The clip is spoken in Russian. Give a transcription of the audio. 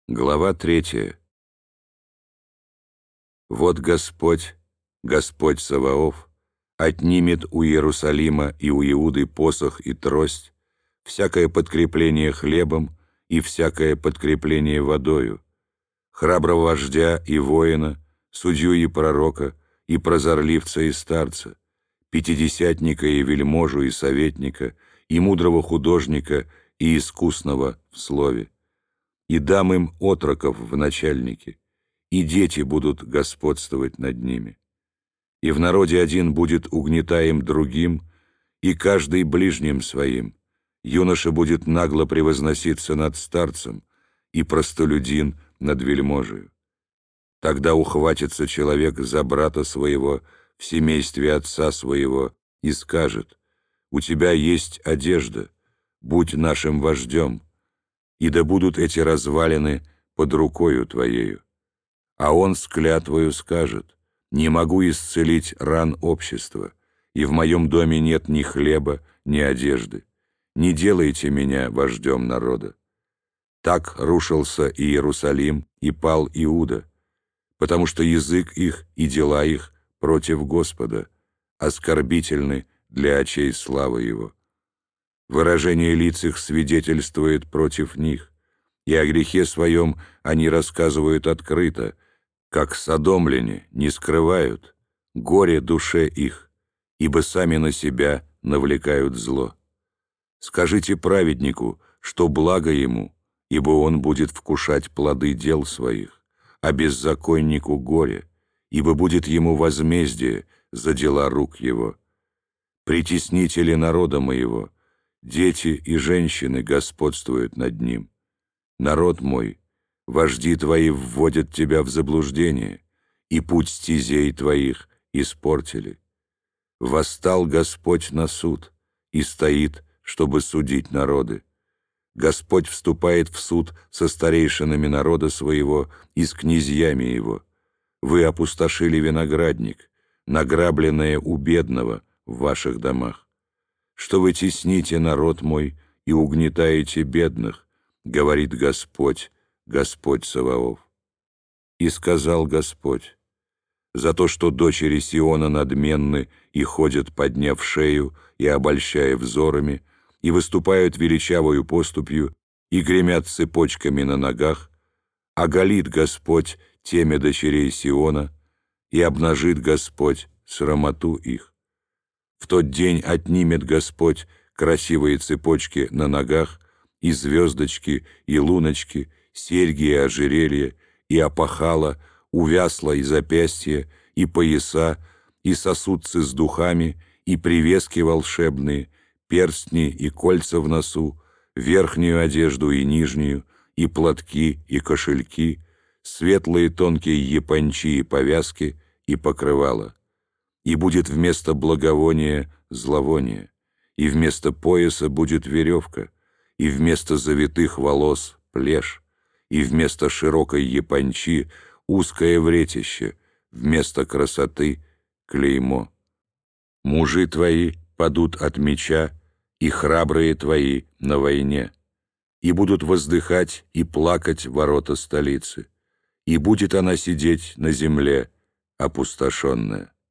Глава 3. Вот Господь, Господь Саваоф, отнимет у Иерусалима и у Иуды посох и трость, всякое подкрепление хлебом и всякое подкрепление водою, храброго вождя и воина, судью и пророка, и прозорливца и старца, пятидесятника и вельможу и советника, и мудрого художника и искусного в слове. И дам им отроков в начальники, и дети будут господствовать над ними. И в народе один будет угнетаем другим, и каждый ближним своим. Юноша будет нагло превозноситься над старцем, и простолюдин над вельможею. Тогда ухватится человек за брата своего в семействе отца своего и скажет: «У тебя есть одежда, будь нашим вождем, и да будут эти развалины под рукою твоею». А он с клятвою скажет: «Не могу исцелить ран общества, и в моем доме нет ни хлеба, ни одежды. Не делайте меня вождем народа». Так рушился и Иерусалим, и пал Иуда, потому что язык их и дела их против Господа, оскорбительны для очей славы Его. Выражение лиц их свидетельствует против них, и о грехе своем они рассказывают открыто, как содомляне не скрывают, горе душе их, ибо сами на себя навлекают зло. Скажите праведнику, что благо ему, ибо он будет вкушать плоды дел своих, а беззаконнику горе, ибо будет ему возмездие за дела рук его. Притеснители народа моего, дети и женщины господствуют над ним. Народ мой, вожди твои вводят тебя в заблуждение, и путь стезей твоих испортили. Восстал Господь на суд и стоит, чтобы судить народы. Господь вступает в суд со старейшинами народа своего и с князьями его. Вы опустошили виноградник, награбленное у бедного в ваших домах. Что вы тесните народ мой и угнетаете бедных, говорит Господь, Господь Саваоф. И сказал Господь: за то, что дочери Сиона надменны и ходят, подняв шею и обольщая взорами, и выступают величавою поступью, и гремят цепочками на ногах, оголит Господь темя дочерей Сиона, и обнажит Господь срамоту их. В тот день отнимет Господь красивые цепочки на ногах, и звездочки, и луночки, серьги и ожерелья, и опахала, увясла и запястья, и пояса, и сосудцы с духами, и привески волшебные, перстни и кольца в носу, верхнюю одежду и нижнюю, и платки, и кошельки, светлые тонкие япончи и повязки, и покрывала. И будет вместо благовония зловоние, и вместо пояса будет веревка, и вместо завитых волос плешь, и вместо широкой япончи узкое вретище, вместо красоты клеймо. Мужи твои падут от меча, и храбрые твои на войне, и будут воздыхать и плакать ворота столицы, и будет она сидеть на земле опустошенная.